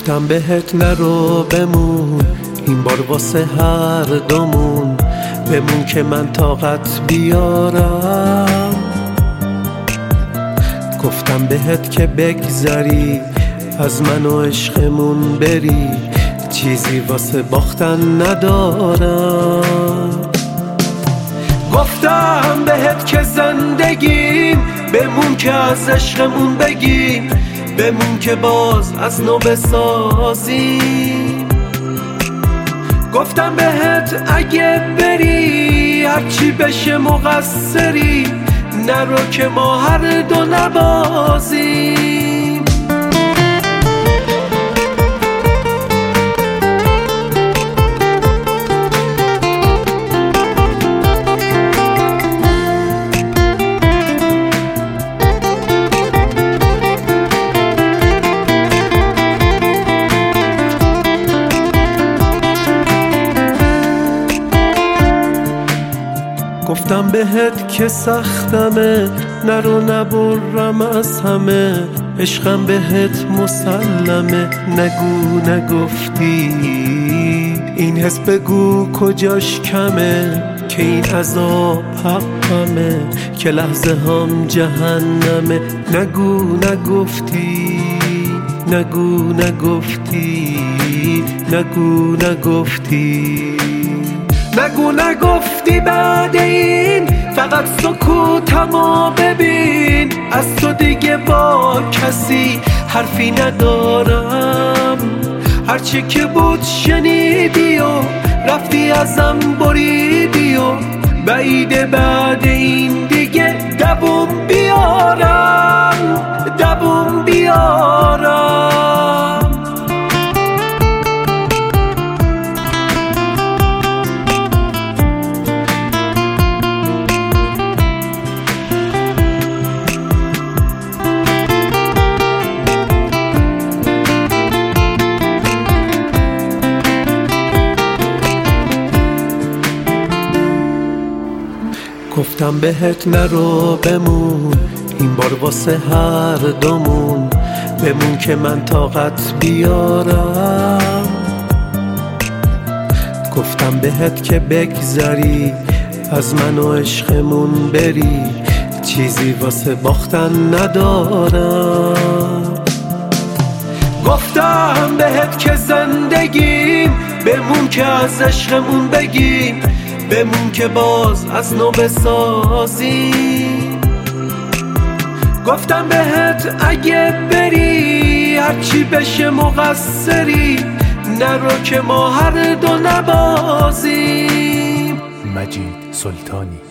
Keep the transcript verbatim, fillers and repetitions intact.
گفتم بهت نرو بمون، این بار واسه هر دومون بمون که من طاقت بیارم. گفتم بهت که بگذری از من و عشقمون بری، چیزی واسه باختن ندارم. گفتم بهت که زندگیم بمون که از عشقمون بگیم، بمون که باز از نو بسازیم. گفتم بهت اگه بری هرچی بشه مقصری، نرو که ما هر دو نبازیم. گفتم بهت که سختمه، نرو نبرم از همه، عشقم بهت مسلمه. نگو نگفتی این حس بگو کجاش کمه، که این عذاب حقمه، که لحظه هم جهنمه. نگو نگفتی نگو نگفتی نگو نگفتی نگو نگفتی بعد این فقط سکوتمو ببین. از تو دیگه با کسی حرفی ندارم، هرچی که بود شنیدی و رفتی ازم بریدی و بعیده بعد این دیگه دووم بیارم دووم بیارم. گفتم بهت نرو بمون، این بار واسه هر دومون بمون که من طاقت بیارم. گفتم بهت که بگذری از من و عشقمون بری، چیزی واسه باختن ندارم. گفتم بهت که زندگیم بمون که از عشقمون بگیم، بمون که باز از نو بسازیم. گفتم بهت اگه بری هرچی بشه مقصری، نرو که ما هر دو نبازیم. مجید سلطانی.